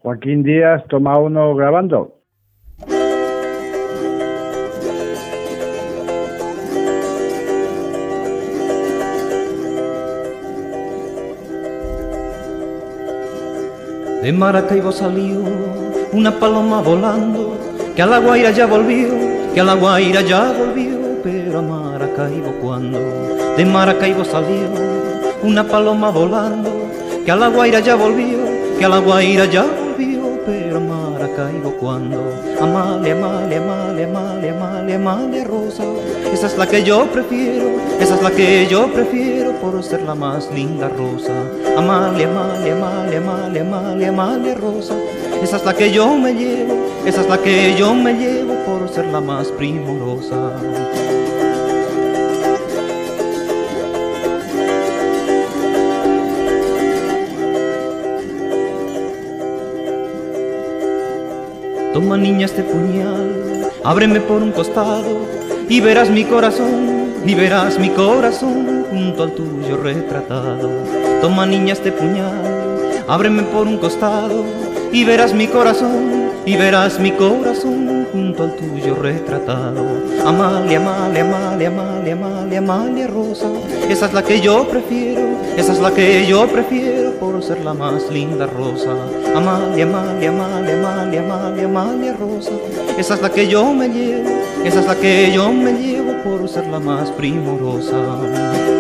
Joaquín Díaz, toma uno grabando. De Maracaibo salió una paloma volando, que a La Guaira ya volvió, que a La Guaira ya volvió, pero a Maracaibo cuando. De Maracaibo salió una paloma volando, que a La Guaira ya volvió, que a La Guaira ya volvió, pero a Maracaibo cuando. Amalia, Amalia, Amalia, Amalia, Amalia, Amalia Rosa, esa es la que yo prefiero, esa es la que yo prefiero por ser la más linda rosa. Amalia, Amalia, Amalia, Amalia, Amalia, Amalia Rosa, esa es la que yo me llevo, esa es la que yo me llevo por ser la más primorosa. Toma niña este puñal, ábreme por un costado y verás mi corazón, y verás mi corazón junto al tuyo retratado. Toma niña este puñal, ábreme por un costado y verás mi corazón, y verás mi corazón junto al tuyo retratado. Amalia, Amalia, Amalia, Amalia, Amalia, Amalia Rosa, esa es la que yo prefiero, esa es la que yo prefiero por ser la más linda rosa. Amalia, Amalia, Amalia, Amalia, Amalia, Amalia Rosa, esa es la que yo me llevo, esa es la que yo me llevo por ser la más primorosa.